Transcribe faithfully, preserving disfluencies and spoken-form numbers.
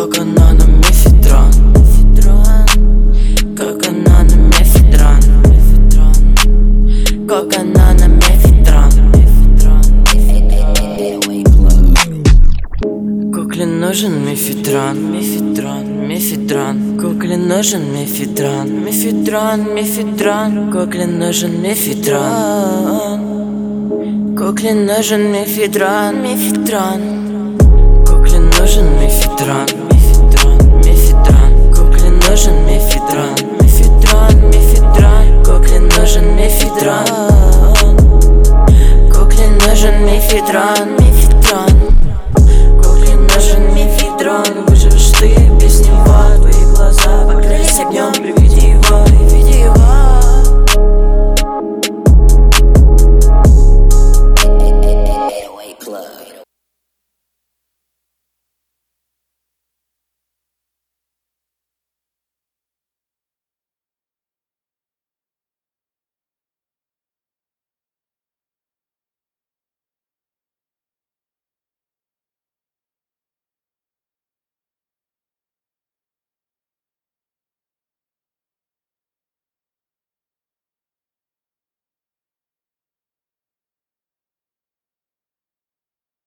как она на мефедрон, как она на мефедрон, как она на мефедрон. Кукле нужен мефедрон, мефедрон, мефедрон. Кукле нужен мефедрон, мефедрон, мефедрон. Кукле нужен мефедрон, кукле нужен мефедрон, мефедрон.